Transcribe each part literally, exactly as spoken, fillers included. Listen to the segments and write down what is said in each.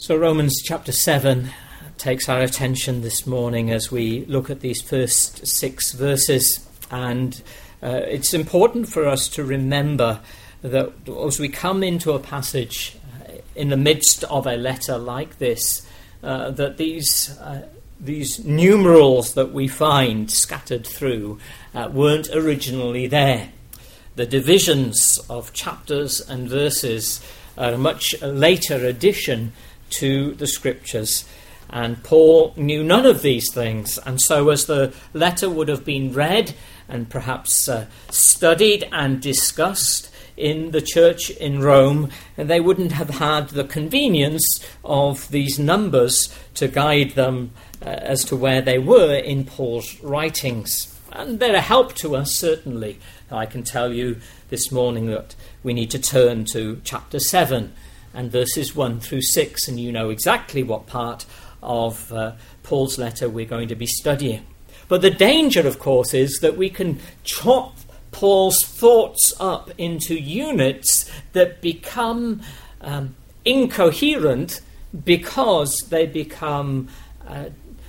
So Romans chapter seven takes our attention this morning as we look at these first six verses, and uh, it's important for us to remember that as we come into a passage uh, in the midst of a letter like this, uh, that these uh, these numerals that we find scattered through uh, weren't originally there. The divisions of chapters and verses are a much later addition to the scriptures, and Paul knew none of these things, and so as the letter would have been read and perhaps uh, studied and discussed in the church in Rome, they wouldn't have had the convenience of these numbers to guide them uh, as to where they were in Paul's writings. And they're a help to us, certainly. I can tell you this morning that we need to turn to chapter seven and verses one through six, and you know exactly what part of uh, Paul's letter we're going to be studying. But the danger, of course, is that we can chop Paul's thoughts up into units that become um, incoherent because they become uh,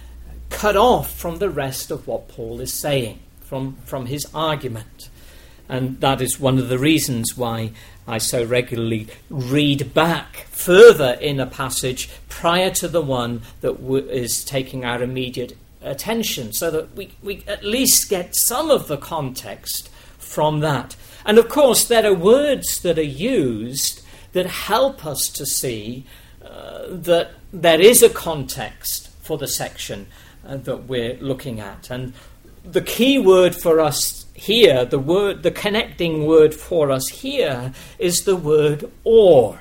cut off from the rest of what Paul is saying, from, from his argument. And that is one of the reasons why I so regularly read back further in a passage prior to the one that w- is taking our immediate attention, so that we, we at least get some of the context from that. And of course, there are words that are used that help us to see uh, that there is a context for the section uh, that we're looking at. And the key word for us here, the word, the connecting word for us here, is the word or.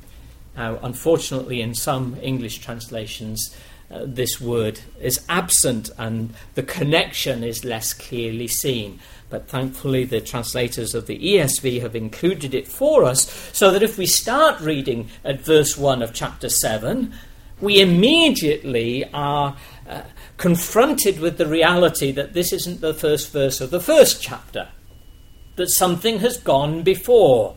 Now, unfortunately, in some English translations, uh, this word is absent and the connection is less clearly seen. But thankfully, the translators of the E S V have included it for us, so that if we start reading at verse one of chapter seven, we immediately are uh, confronted with the reality that this isn't the first verse of the first chapter, that something has gone before.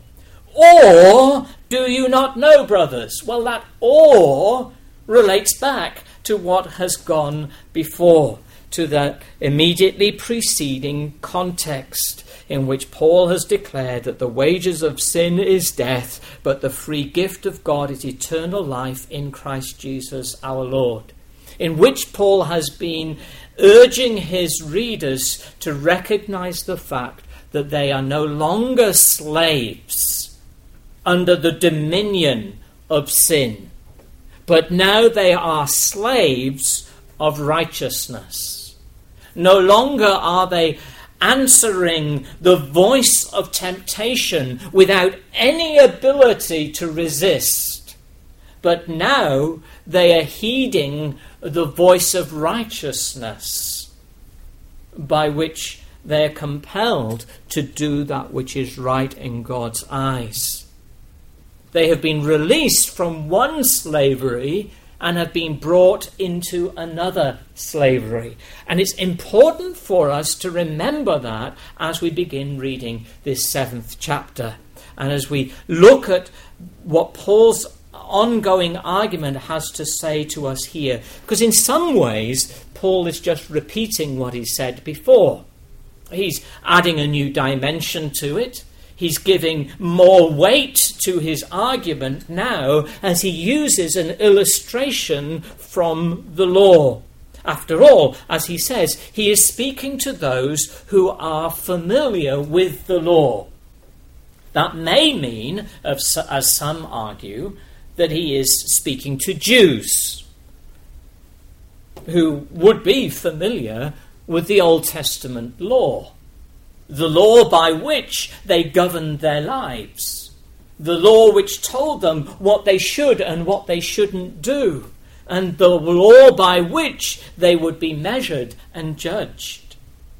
Or do you not know, brothers? Well, that or relates back to what has gone before, to the immediately preceding context in which Paul has declared that the wages of sin is death, but the free gift of God is eternal life in Christ Jesus our Lord, in which Paul has been urging his readers to recognize the fact that they are no longer slaves under the dominion of sin, but now they are slaves of righteousness. No longer are they answering the voice of temptation without any ability to resist, but now they are heeding the voice of righteousness, by which they are compelled to do that which is right in God's eyes. They have been released from one slavery and have been brought into another slavery. And it's important for us to remember that as we begin reading this seventh chapter. And as we look at what Paul's ongoing argument has to say to us here. Because in some ways, Paul is just repeating what he said before. He's adding a new dimension to it. He's giving more weight to his argument now as he uses an illustration from the law. After all, as he says, he is speaking to those who are familiar with the law. That may mean, as some argue, that he is speaking to Jews who would be familiar with the Old Testament law. The law by which they governed their lives. The law which told them what they should and what they shouldn't do. And the law by which they would be measured and judged.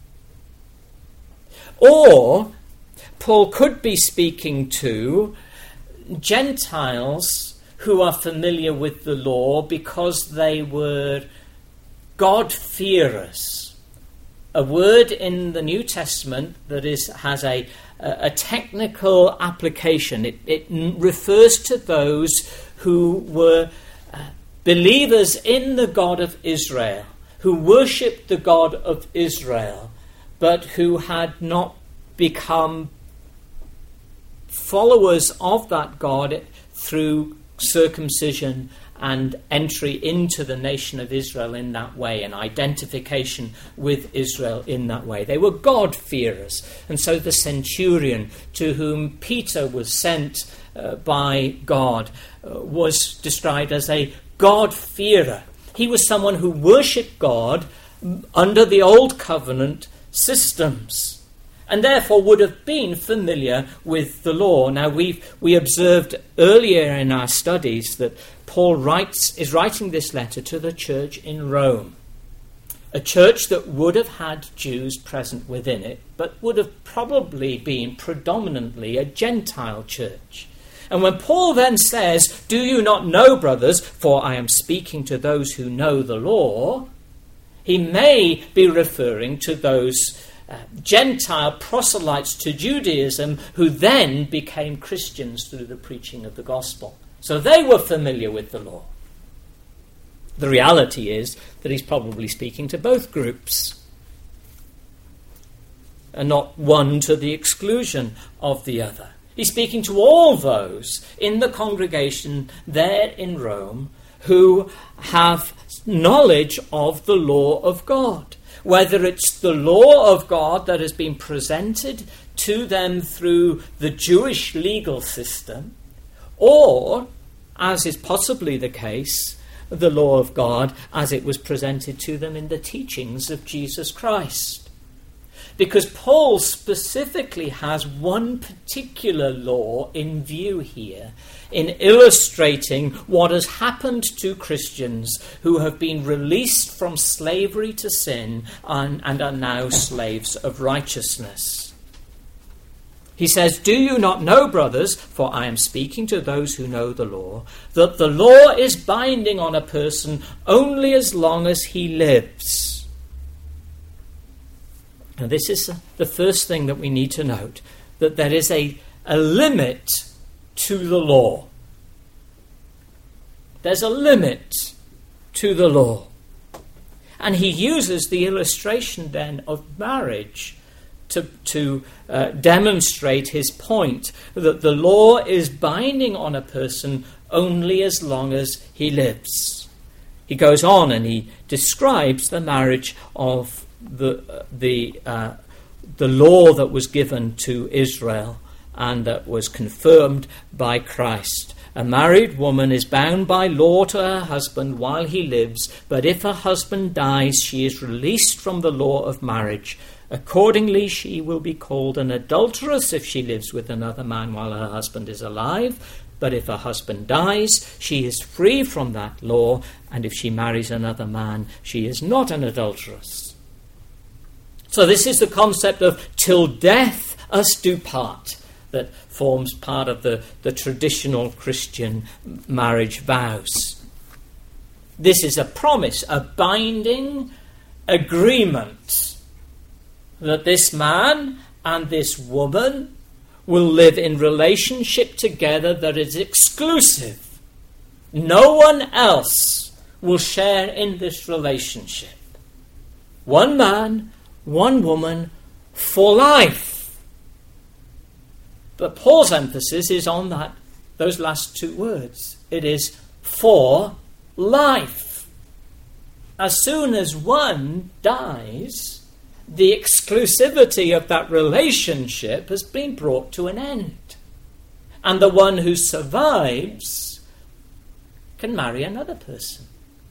Or Paul could be speaking to Gentiles who are familiar with the law because they were God-fearers. A word in the New Testament that is has a, a technical application. It, it refers to those who were uh, believers in the God of Israel, who worshipped the God of Israel, but who had not become followers of that God through circumcision and entry into the nation of Israel in that way, and identification with Israel in that way. They were God-fearers. And so the centurion to whom Peter was sent uh, by God uh, was described as a God-fearer. He was someone who worshipped God under the old covenant systems, and therefore would have been familiar with the law. Now, we we observed earlier in our studies that Paul writes is writing this letter to the church in Rome, a church that would have had Jews present within it, but would have probably been predominantly a Gentile church. And when Paul then says, "Do you not know, brothers, for I am speaking to those who know the law," he may be referring to those Uh, Gentile proselytes to Judaism who then became Christians through the preaching of the gospel. So they were familiar with the law. The reality is that he's probably speaking to both groups, and not one to the exclusion of the other. He's speaking to all those in the congregation there in Rome who have knowledge of the law of God. Whether it's the law of God that has been presented to them through the Jewish legal system, or, as is possibly the case, the law of God as it was presented to them in the teachings of Jesus Christ. Because Paul specifically has one particular law in view here in illustrating what has happened to Christians who have been released from slavery to sin and, and are now slaves of righteousness. He says, "Do you not know, brothers, for I am speaking to those who know the law, that the law is binding on a person only as long as he lives?" And this is the first thing that we need to note, that there is a, a limit to the law. There's a limit to the law. And he uses the illustration then of marriage to, to uh, demonstrate his point, that the law is binding on a person only as long as he lives. He goes on and he describes the marriage of the the uh, the law that was given to Israel and that was confirmed by Christ. A married woman is bound by law to her husband while he lives, but if her husband dies, she is released from the law of marriage. Accordingly, she will be called an adulteress if she lives with another man while her husband is alive. But if her husband dies, she is free from that law, and if she marries another man, she is not an adulteress. So this is the concept of "till death us do part" that forms part of the, the traditional Christian marriage vows. This is a promise, a binding agreement that this man and this woman will live in relationship together that is exclusive. No one else will share in this relationship. One man, one woman, for life. But Paul's emphasis is on that, those last two words. It is for life. As soon as one dies, the exclusivity of that relationship has been brought to an end. And the one who survives can marry another person.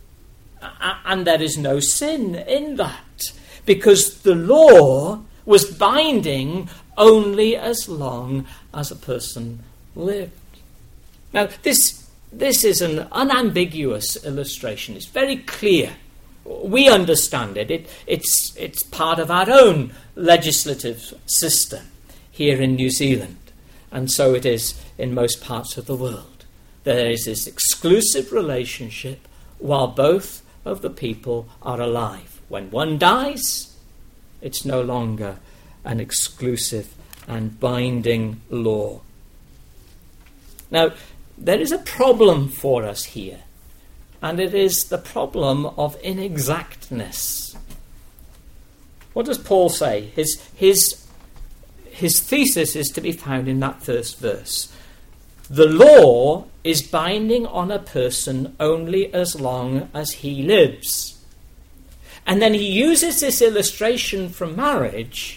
And there is no sin in that, because the law was binding only as long as a person lived. Now, this, this is an unambiguous illustration. It's very clear. We understand it. it it's, it's part of our own legislative system here in New Zealand, and so it is in most parts of the world. There is this exclusive relationship while both of the people are alive. When one dies, it's no longer an exclusive and binding law. Now, there is a problem for us here, and it is the problem of inexactness. What does Paul say? His, his, his thesis is to be found in that first verse. The law is binding on a person only as long as he lives. And then he uses this illustration from marriage,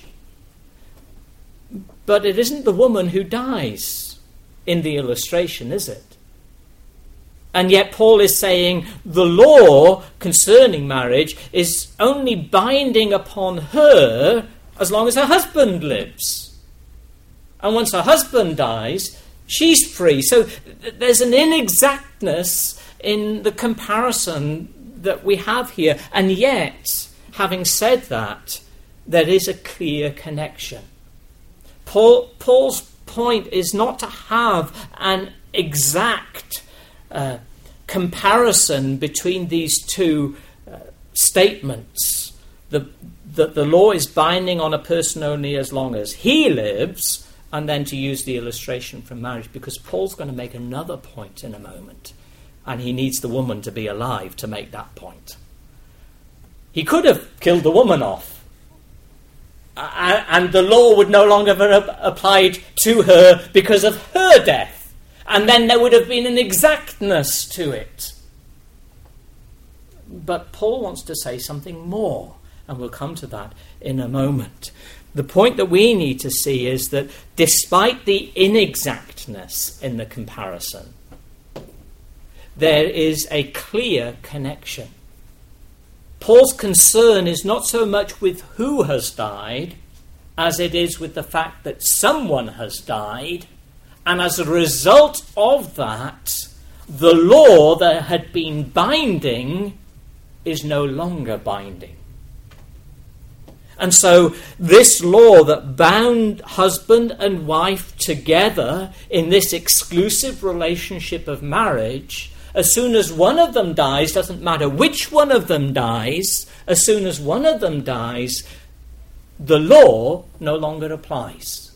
but it isn't the woman who dies in the illustration, is it? And yet Paul is saying the law concerning marriage is only binding upon her as long as her husband lives. And once her husband dies, she's free. So th- there's an inexactness in the comparison that we have here. And yet, having said that, there is a clear connection. Paul, Paul's point is not to have an exact uh, comparison between these two uh, statements. The, that the law is binding on a person only as long as he lives, and then to use the illustration from marriage, because Paul's going to make another point in a moment, and he needs the woman to be alive to make that point. He could have killed the woman off, uh, and the law would no longer have applied to her because of her death, and then there would have been an exactness to it. But Paul wants to say something more, and we'll come to that in a moment. The point that we need to see is that despite the inexactness in the comparison, there is a clear connection. Paul's concern is not so much with who has died as it is with the fact that someone has died, and as a result of that, the law that had been binding is no longer binding. And so this law that bound husband and wife together in this exclusive relationship of marriage, as soon as one of them dies, doesn't matter which one of them dies, as soon as one of them dies, the law no longer applies.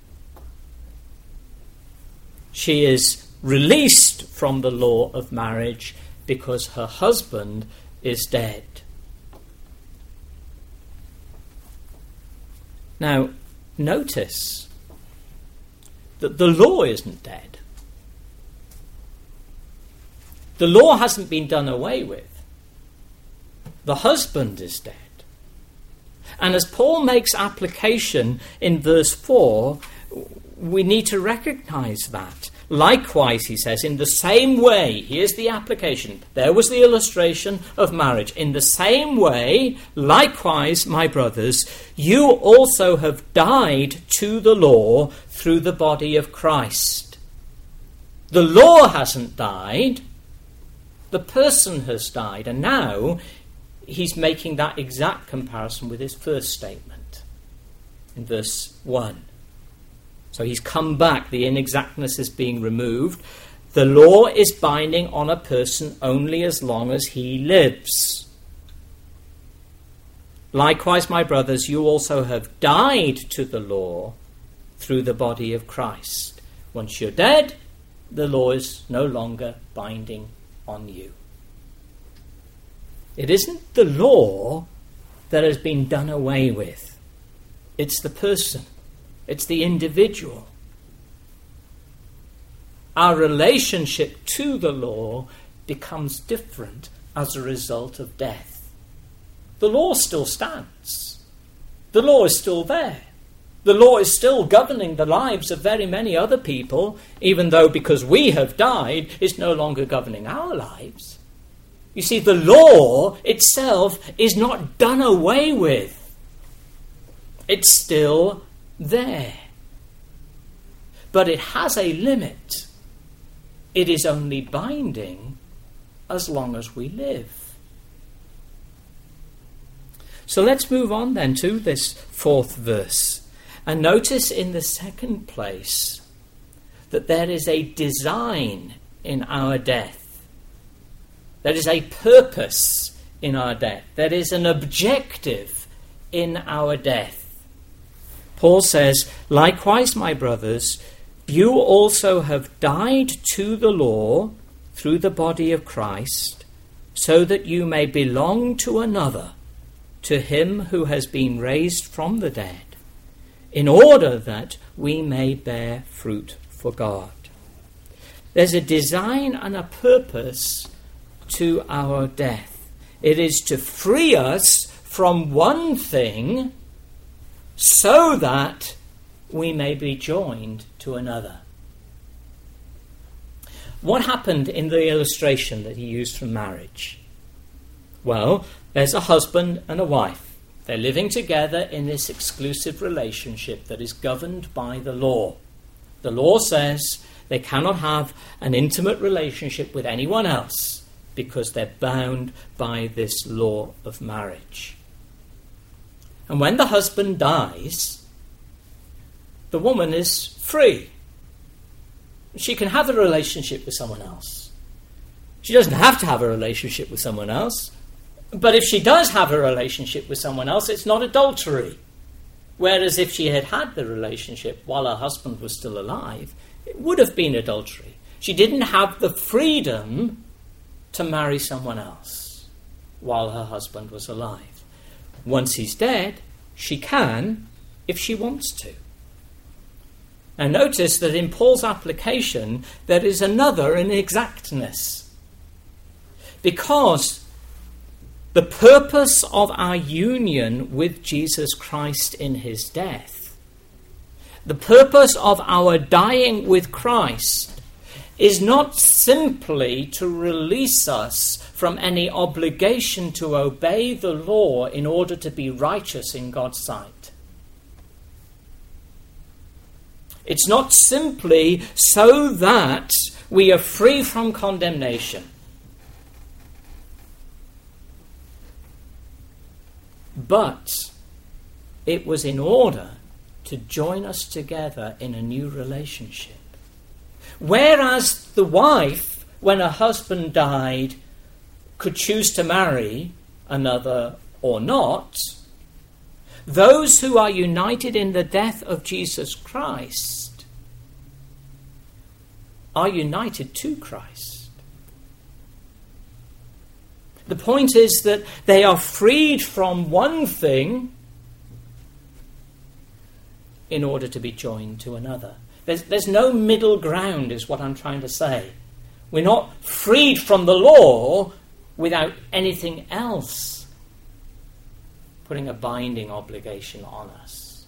She is released from the law of marriage because her husband is dead. Now, notice that the law isn't dead. The law hasn't been done away with. The husband is dead. And as Paul makes application in verse four, we need to recognize that. Likewise, he says, in the same way, here's the application. There was the illustration of marriage. In the same way, likewise, my brothers, you also have died to the law through the body of Christ. The law hasn't died. The person has died. And now he's making that exact comparison with his first statement in verse one. So he's come back, the inexactness is being removed. The law is binding on a person only as long as he lives. Likewise, my brothers, you also have died to the law through the body of Christ. Once you're dead, the law is no longer binding on you. It isn't the law that has been done away with. It's the person. It's the individual. Our relationship to the law becomes different as a result of death. The law still stands. The law is still there. The law is still governing the lives of very many other people, even though because we have died, it's no longer governing our lives. You see, the law itself is not done away with. It's still there. But it has a limit. It is only binding as long as we live. So let's move on then to this fourth verse. And notice in the second place that there is a design in our death. There is a purpose in our death. There is an objective in our death. Paul says, likewise, my brothers, you also have died to the law through the body of Christ, so that you may belong to another, to him who has been raised from the dead, in order that we may bear fruit for God. There's a design and a purpose to our death. It is to free us from one thing so that we may be joined to another. What happened in the illustration that he used from marriage? Well, there's a husband and a wife. They're living together in this exclusive relationship that is governed by the law. The law says they cannot have an intimate relationship with anyone else because they're bound by this law of marriage. And when the husband dies, the woman is free. She can have a relationship with someone else. She doesn't have to have a relationship with someone else. But if she does have a relationship with someone else, it's not adultery. Whereas if she had had the relationship while her husband was still alive, it would have been adultery. She didn't have the freedom to marry someone else while her husband was alive. Once he's dead, she can if she wants to. Now notice that in Paul's application there is another inexactness. Because the purpose of our union with Jesus Christ in his death, the purpose of our dying with Christ, is not simply to release us from any obligation to obey the law in order to be righteous in God's sight. It's not simply so that we are free from condemnation. But it was in order to join us together in a new relationship. Whereas the wife, when her husband died, could choose to marry another or not, those who are united in the death of Jesus Christ are united to Christ. The point is that they are freed from one thing in order to be joined to another. There's, there's no middle ground, is what I'm trying to say. We're not freed from the law without anything else putting a binding obligation on us.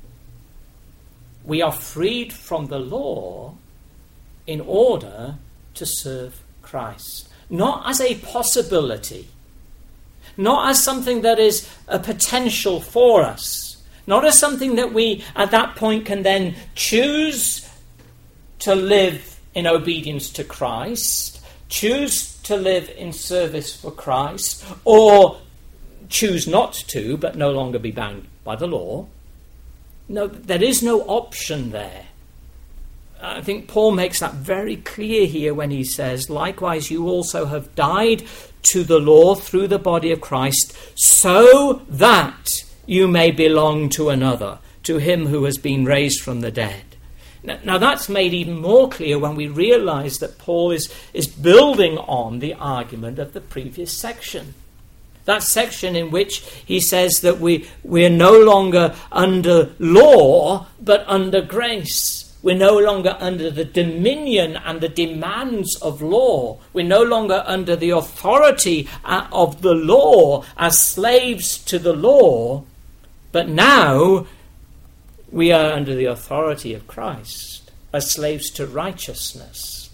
We are freed from the law in order to serve Christ. Not as a possibility, not as something that is a potential for us, not as something that we at that point can then choose to live in obedience to Christ, choose to live in service for Christ, or choose not to but no longer be bound by the law. No, there is no option there. I think Paul makes that very clear here when he says, likewise you also have died to the law through the body of Christ, so that you may belong to another, to him who has been raised from the dead. Now, now that's made even more clear when we realize that Paul is, is building on the argument of the previous section. That section in which he says that we, we're no longer under law, but under grace. We're no longer under the dominion and the demands of law. We're no longer under the authority of the law as slaves to the law. But now we are under the authority of Christ as slaves to righteousness.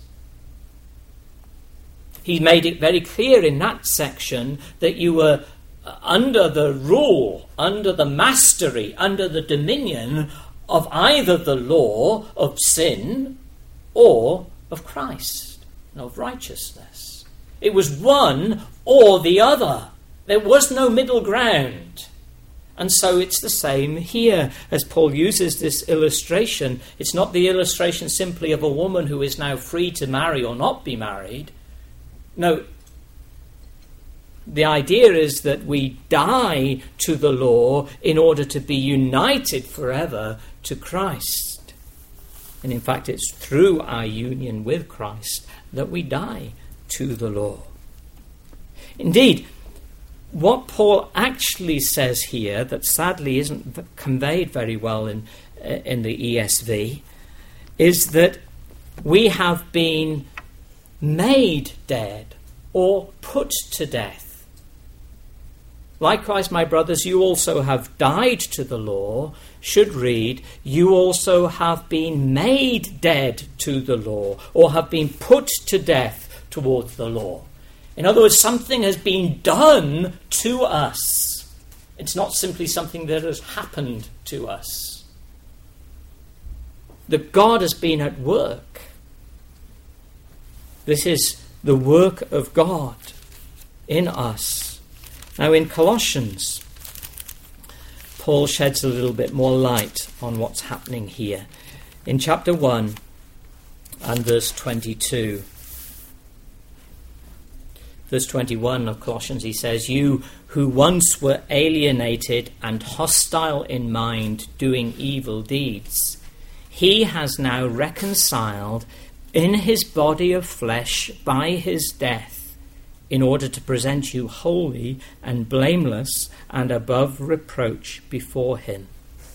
He made it very clear in that section that you were under the rule, under the mastery, under the dominion of either the law of sin or of Christ, of righteousness. It was one or the other. There was no middle ground. And so it's the same here as Paul uses this illustration. It's not the illustration simply of a woman who is now free to marry or not be married. No, the idea is that we die to the law in order to be united forever to Christ. And in fact, it's through our union with Christ that we die to the law. Indeed, what Paul actually says here, that sadly isn't conveyed very well in, in the E S V, is that we have been made dead or put to death. Likewise, my brothers, you also have died to the law, should read, you also have been made dead to the law, or have been put to death towards the law. In other words, something has been done to us. It's not simply something that has happened to us. That God has been at work. This is the work of God in us. Now in Colossians, Paul sheds a little bit more light on what's happening here. In chapter one and verse twenty-two. Verse twenty-one of Colossians, he says, you who once were alienated and hostile in mind, doing evil deeds, he has now reconciled in his body of flesh by his death, in order to present you holy and blameless and above reproach before him.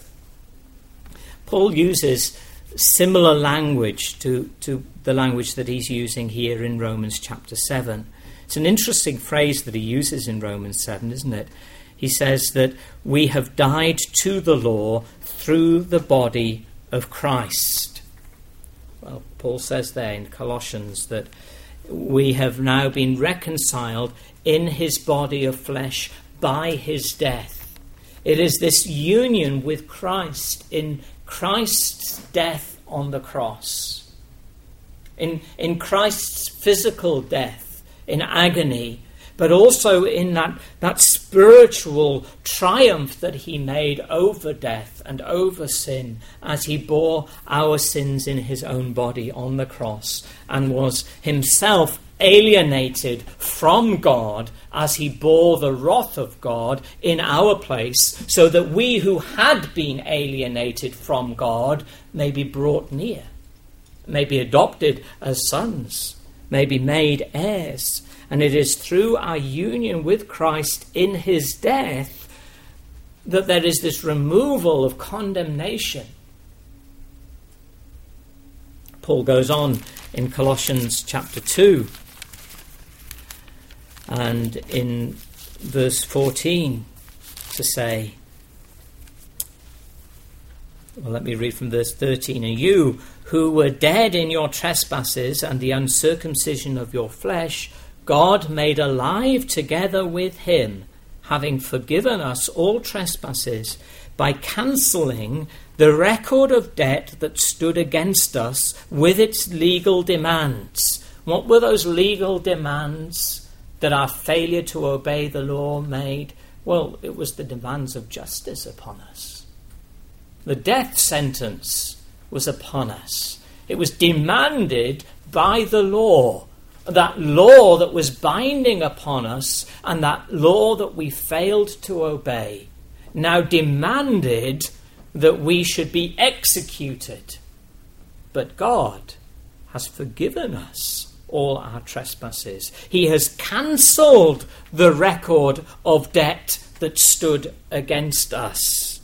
Paul uses similar language to, to the language that he's using here in Romans chapter seven. It's an interesting phrase that he uses in Romans seven, isn't it? He says that we have died to the law through the body of Christ. Well, Paul says there in Colossians that we have now been reconciled in his body of flesh by his death. It is this union with Christ in Christ's death on the cross, in, in Christ's physical death, in agony, but also in that, that spiritual triumph that he made over death and over sin as he bore our sins in his own body on the cross and was himself alienated from God as he bore the wrath of God in our place, so that we who had been alienated from God may be brought near, may be adopted as sons, may be made heirs. And it is through our union with Christ in his death that there is this removal of condemnation. Paul goes on in Colossians chapter two and in verse fourteen to say, well, let me read from verse thirteen. And you who were dead in your trespasses and the uncircumcision of your flesh, God made alive together with him, having forgiven us all trespasses, by cancelling the record of debt that stood against us with its legal demands. What were those legal demands that our failure to obey the law made? Well, it was the demands of justice upon us. The death sentence was upon us. It was demanded by the law. That law that was binding upon us, and that law that we failed to obey, now demanded that we should be executed. But God has forgiven us all our trespasses. He has cancelled the record of debt that stood against us.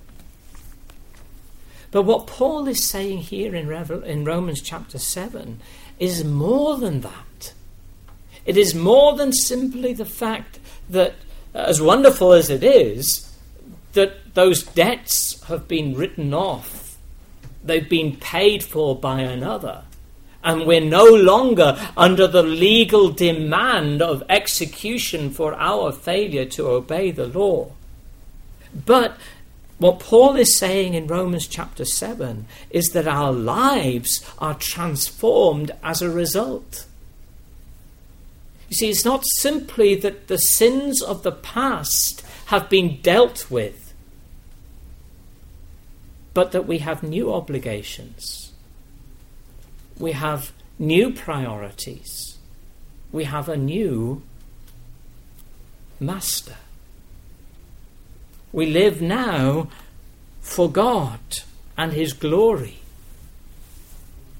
But what Paul is saying here in, Revel- in Romans chapter seven is more than that. It is more than simply the fact that, as wonderful as it is, that those debts have been written off. They've been paid for by another. And we're no longer under the legal demand of execution for our failure to obey the law. But what Paul is saying in Romans chapter seven is that our lives are transformed as a result. You see, it's not simply that the sins of the past have been dealt with, but that we have new obligations. We have new priorities. We have a new master. We live now for God and his glory.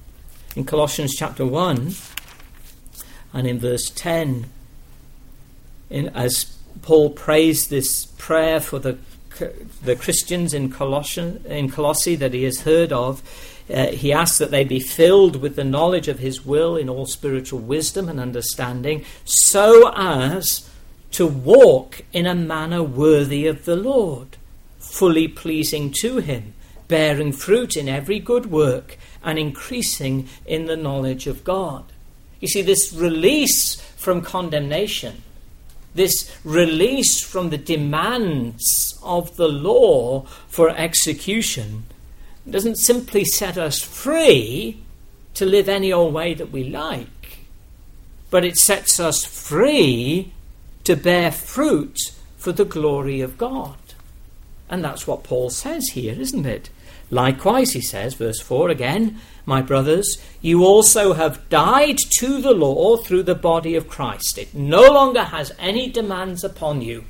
In Colossians chapter one and in verse ten, in, as Paul prays this prayer for the the Christians in Colossian, in Colossae that he has heard of, uh, he asks that they be filled with the knowledge of his will in all spiritual wisdom and understanding, so as to walk in a manner worthy of the Lord, fully pleasing to him, bearing fruit in every good work and increasing in the knowledge of God. You see, this release from condemnation, this release from the demands of the law for execution, doesn't simply set us free to live any old way that we like, but it sets us free to bear fruit for the glory of God. And that's what Paul says here, isn't it? Likewise, he says, verse four again, my brothers, you also have died to the law through the body of Christ. It no longer has any demands upon you,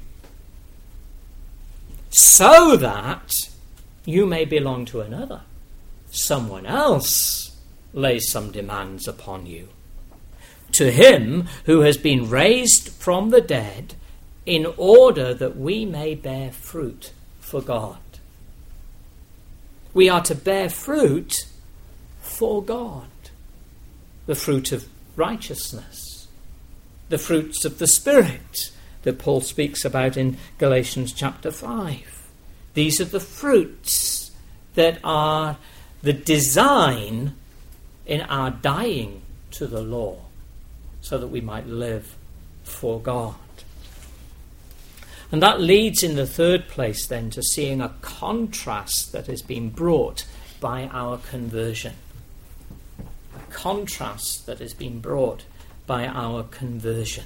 so that you may belong to another. Someone else lays some demands upon you. To him who has been raised from the dead, in order that we may bear fruit for God. We are to bear fruit for God. The fruit of righteousness. The fruits of the Spirit that Paul speaks about in Galatians chapter five. These are the fruits that are the design in our dying to the law, so that we might live for God. And that leads in the third place then to seeing a contrast that has been brought by our conversion. A contrast that has been brought by our conversion.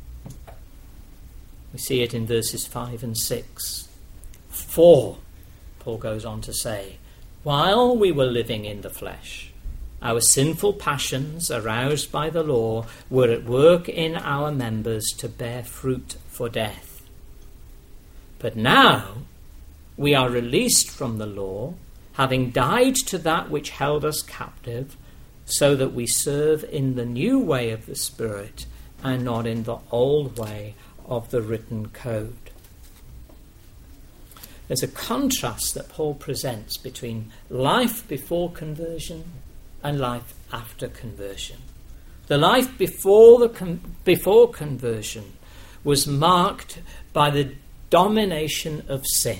We see it in verses five and six. For, Paul goes on to say, while we were living in the flesh, our sinful passions, aroused by the law, were at work in our members to bear fruit for death. But now we are released from the law, having died to that which held us captive, so that we serve in the new way of the Spirit and not in the old way of the written code. There's a contrast that Paul presents between life before conversion and life after conversion. The life before the con- before conversion was marked by the domination of sin.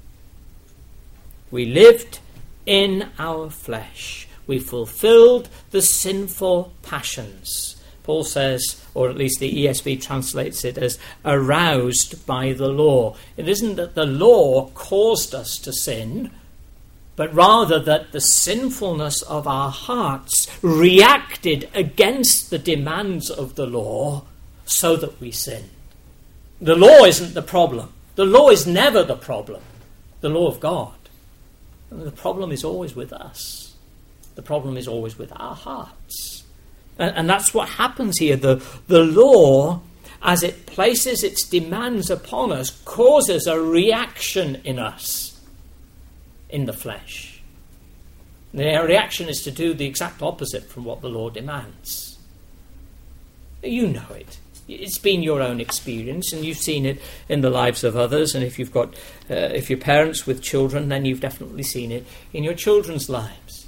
We lived in our flesh. We fulfilled the sinful passions. Paul says, or at least the E S V translates it as aroused by the law. It isn't that the law caused us to sin, but rather that the sinfulness of our hearts reacted against the demands of the law so that we sinned. The law isn't the problem. The law is never the problem. The law of God. The problem is always with us. The problem is always with our hearts. And, and that's what happens here. The, the law, as it places its demands upon us, causes a reaction in us, in the flesh. The reaction is to do the exact opposite from what the law demands. You know it. It's been your own experience, and you've seen it in the lives of others. And if you've got, uh, if you're parents with children, then you've definitely seen it in your children's lives.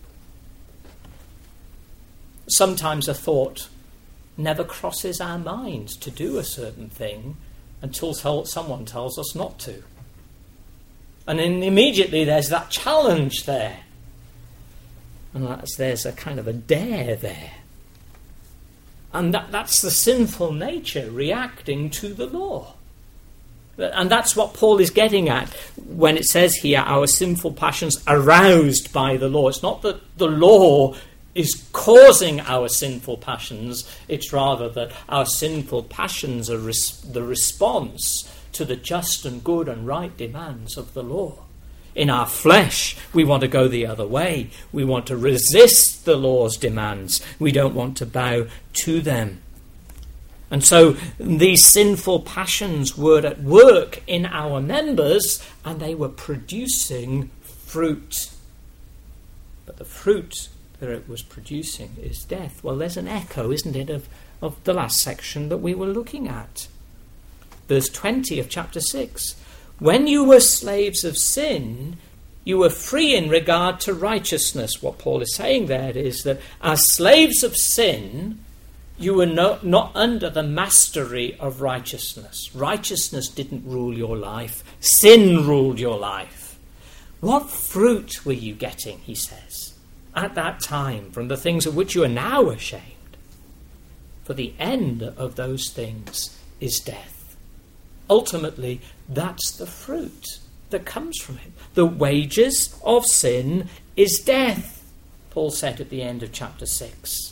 Sometimes a thought never crosses our mind to do a certain thing until someone tells us not to. And then immediately there's that challenge there. And that's, there's a kind of a dare there. And that, that's the sinful nature reacting to the law. And that's what Paul is getting at when it says here, our sinful passions aroused by the law. It's not that the law is causing our sinful passions. It's rather that our sinful passions are res- the response to the just and good and right demands of the law. In our flesh, we want to go the other way. We want to resist the law's demands. We don't want to bow to them. And so these sinful passions were at work in our members, and they were producing fruit. But the fruit that it was producing is death. Well, there's an echo, isn't it, of, of the last section that we were looking at. verse twenty of chapter six. When you were slaves of sin, you were free in regard to righteousness. What Paul is saying there is that as slaves of sin, you were no, not under the mastery of righteousness. Righteousness didn't rule your life. Sin ruled your life. What fruit were you getting, he says, at that time from the things of which you are now ashamed? For the end of those things is death. Ultimately, that's the fruit that comes from it. The wages of sin is death, Paul said at the end of chapter six.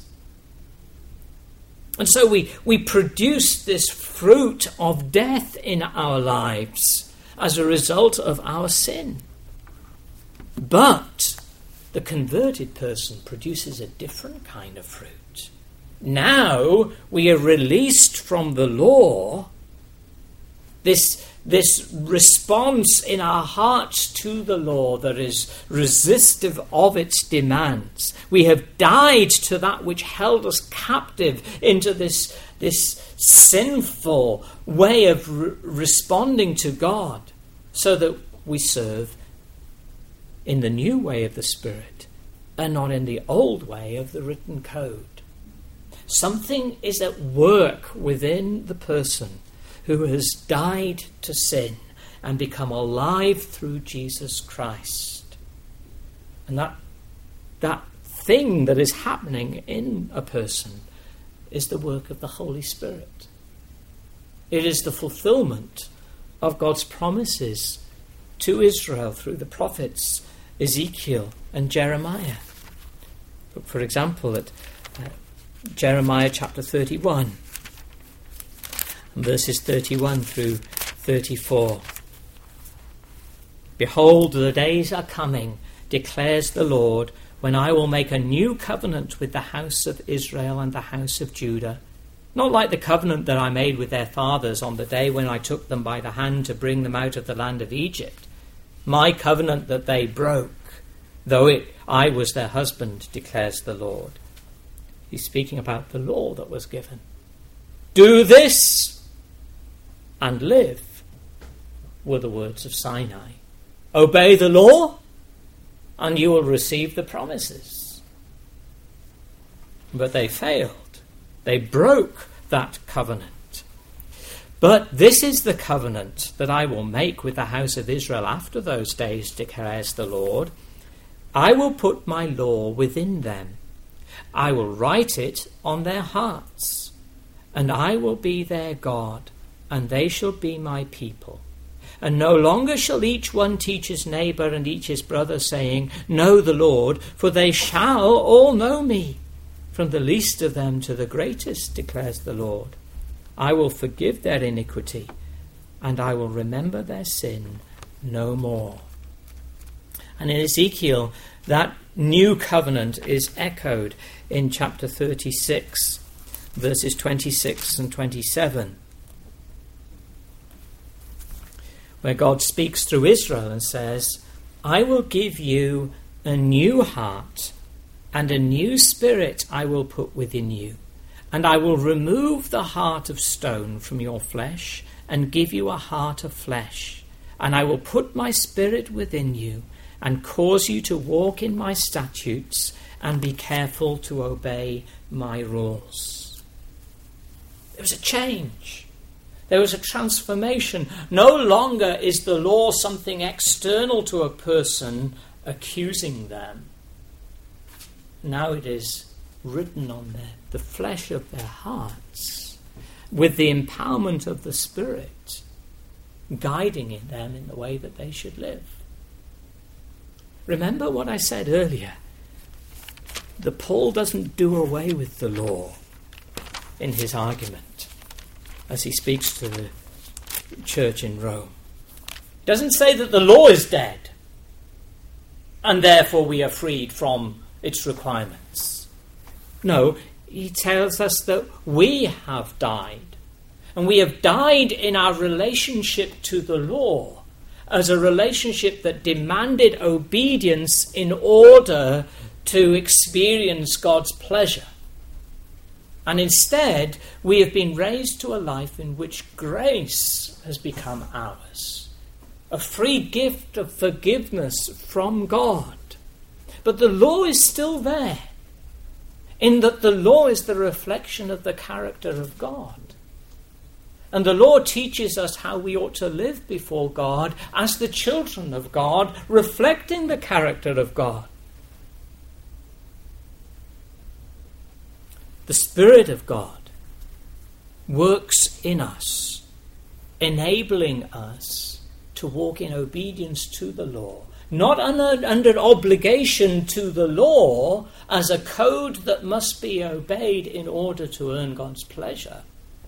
And so we, we produce this fruit of death in our lives as a result of our sin. But the converted person produces a different kind of fruit. Now we are released from the law. This, this response in our hearts to the law that is resistive of its demands. We have died to that which held us captive into this, this sinful way of re- responding to God, so that we serve in the new way of the Spirit and not in the old way of the written code. Something is at work within the person who has died to sin and become alive through Jesus Christ. And that, that thing that is happening in a person is the work of the Holy Spirit. It is the fulfillment of God's promises to Israel through the prophets Ezekiel and Jeremiah. For example, at uh, Jeremiah chapter thirty-one, verses thirty-one through thirty-four. Behold, the days are coming, declares the Lord, when I will make a new covenant with the house of Israel and the house of Judah, not like the covenant that I made with their fathers on the day when I took them by the hand to bring them out of the land of Egypt, my covenant that they broke, though it I was their husband, declares the Lord. He's speaking about the law that was given. Do this and live, were the words of Sinai. Obey the law and you will receive the promises. But they failed. They broke that covenant. But this is the covenant that I will make with the house of Israel after those days, declares the Lord. I will put my law within them. I will write it on their hearts, and I will be their God, and they shall be my people. And no longer shall each one teach his neighbour and each his brother, saying, Know the Lord, for they shall all know me, from the least of them to the greatest, declares the Lord. I will forgive their iniquity, and I will remember their sin no more. And in Ezekiel, that new covenant is echoed in chapter thirty-six, verses twenty-six and twenty-seven, where God speaks through Israel and says, I will give you a new heart, and a new spirit I will put within you. And I will remove the heart of stone from your flesh, and give you a heart of flesh. And I will put my spirit within you, and cause you to walk in my statutes, and be careful to obey my rules. There was a change. There was a transformation. No longer is the law something external to a person accusing them. Now it is written on their, the flesh of their hearts, with the empowerment of the Spirit, guiding in them in the way that they should live. Remember what I said earlier, that Paul doesn't do away with the law in his argument as he speaks to the church in Rome. He doesn't say that the law is dead and therefore we are freed from its requirements. No, he tells us that we have died, and we have died in our relationship to the law as a relationship that demanded obedience in order to experience God's pleasure. And instead, we have been raised to a life in which grace has become ours. A free gift of forgiveness from God. But the law is still there, in that the law is the reflection of the character of God. And the law teaches us how we ought to live before God as the children of God, reflecting the character of God. The Spirit of God works in us, enabling us to walk in obedience to the law, not under, under obligation to the law as a code that must be obeyed in order to earn God's pleasure,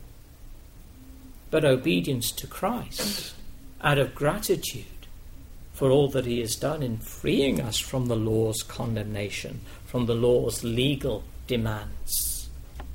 but obedience to Christ out of gratitude for all that he has done in freeing us from the law's condemnation, from the law's legal demands.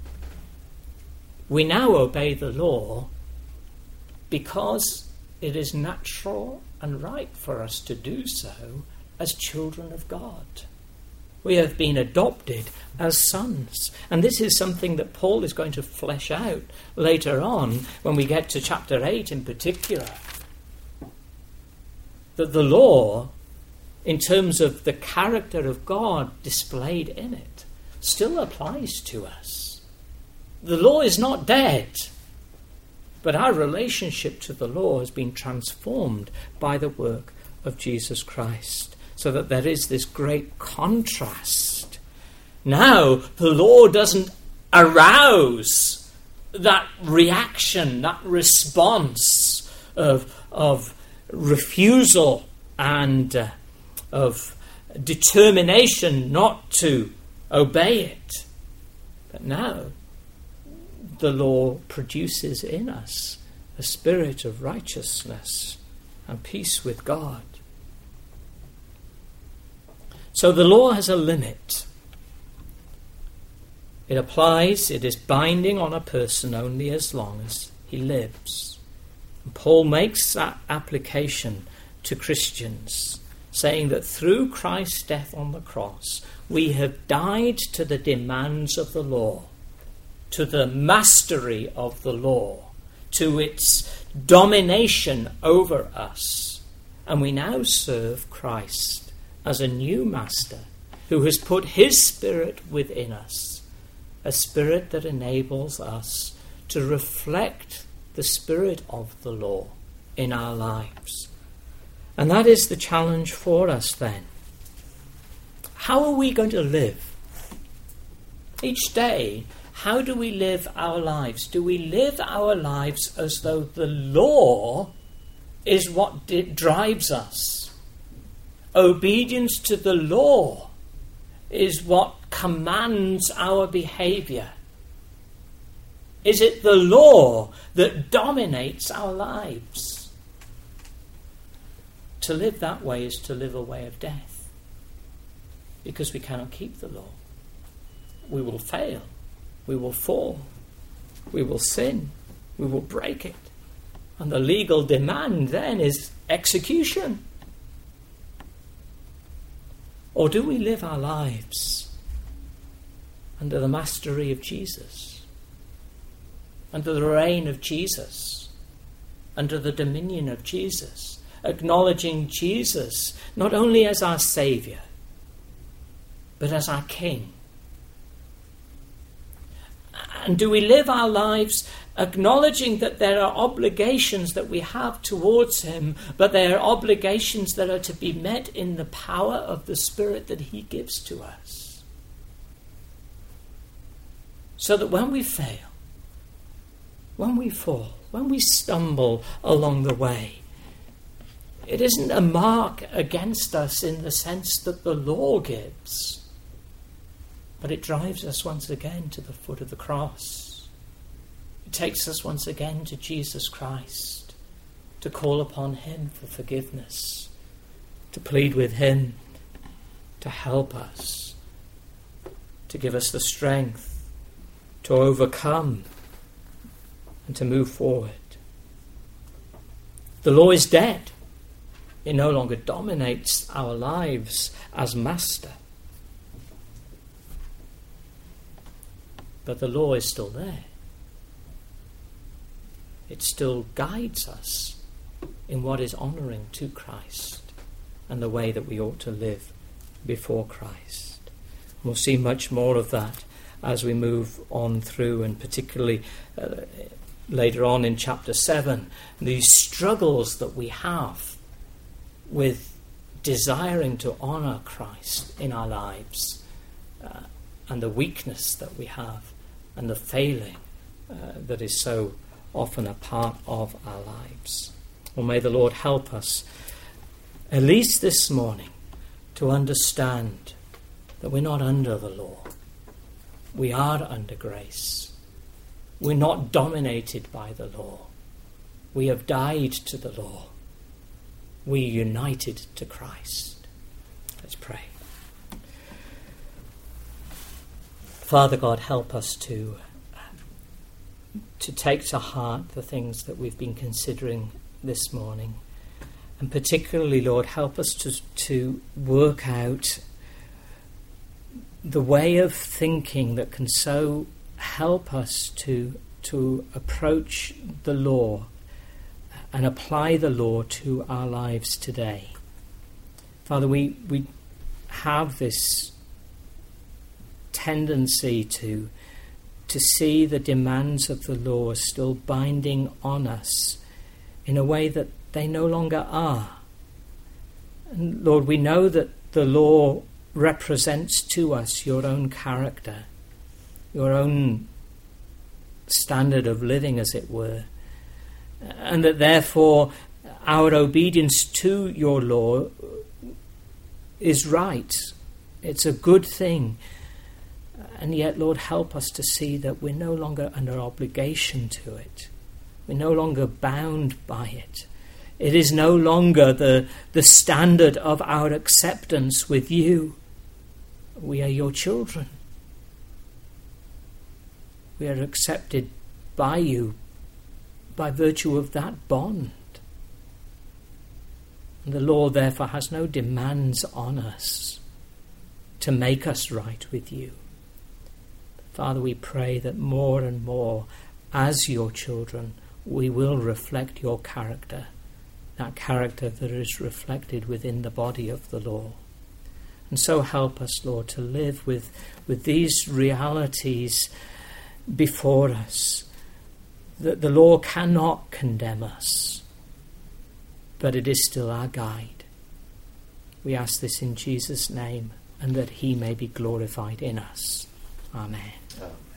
We now obey the law because it is natural and right for us to do so as children of God. We have been adopted as sons. And this is something that Paul is going to flesh out later on when we get to chapter eight in particular. That the law, in terms of the character of God displayed in it, still applies to us. The law is not dead, but our relationship to the law has been transformed by the work of Jesus Christ, so that there is this great contrast. Now, the law doesn't arouse that reaction, that response of, of refusal and uh, of determination not to obey it. But now, the law produces in us a spirit of righteousness and peace with God. So the law has a limit. It applies, it is binding on a person only as long as he lives. And Paul makes that application to Christians, saying that through Christ's death on the cross, we have died to the demands of the law, to the mastery of the law, to its domination over us. And we now serve Christ as a new master who has put his spirit within us, a spirit that enables us to reflect the spirit of the law in our lives. And that is the challenge for us then. How are we going to live? Each day, how do we live our lives? Do we live our lives as though the law is what d- drives us? Obedience to the law is what commands our behavior. Is it the law that dominates our lives? To live that way is to live a way of death, because we cannot keep the law. We will fail. We will fall. We will sin. We will break it. And the legal demand then is execution. Or do we live our lives under the mastery of Jesus, under the reign of Jesus, under the dominion of Jesus, acknowledging Jesus not only as our Saviour, but as our King? And do we live our lives acknowledging that there are obligations that we have towards him, but they are obligations that are to be met in the power of the Spirit that he gives to us? So that when we fail, when we fall, when we stumble along the way, it isn't a mark against us in the sense that the law gives, but it drives us once again to the foot of the cross. It takes us once again to Jesus Christ, to call upon him for forgiveness, to plead with him to help us, to give us the strength to overcome and to move forward. The law is dead. It no longer dominates our lives as master. But the law is still there. It still guides us in what is honouring to Christ and the way that we ought to live before Christ. We'll see much more of that as we move on through, and particularly uh, later on in chapter seven, these struggles that we have with desiring to honour Christ in our lives, uh, and the weakness that we have and the failing uh, that is so often a part of our lives. Well, may the Lord help us, at least this morning, to understand that we're not under the law. We are under grace. We're not dominated by the law. We have died to the law. We are united to Christ. Let's pray. Father God, help us to to take to heart the things that we've been considering this morning. And particularly, Lord, help us to, to work out the way of thinking that can so help us to, to approach the law and apply the law to our lives today. Father, we, we have this tendency to to see the demands of the law still binding on us in a way that they no longer are. And Lord, we know that the law represents to us your own character, your own standard of living, as it were, and that therefore our obedience to your law is right. It's a good thing. And yet, Lord, help us to see that we're no longer under obligation to it. We're no longer bound by it. It is no longer the, the standard of our acceptance with you. We are your children. We are accepted by you by virtue of that bond. And the law, therefore, has no demands on us to make us right with you. Father, we pray that more and more, as your children, we will reflect your character, that character that is reflected within the body of the law. And so help us, Lord, to live with, with these realities before us, that the law cannot condemn us, but it is still our guide. We ask this in Jesus' name, and that he may be glorified in us. Amen. Oh.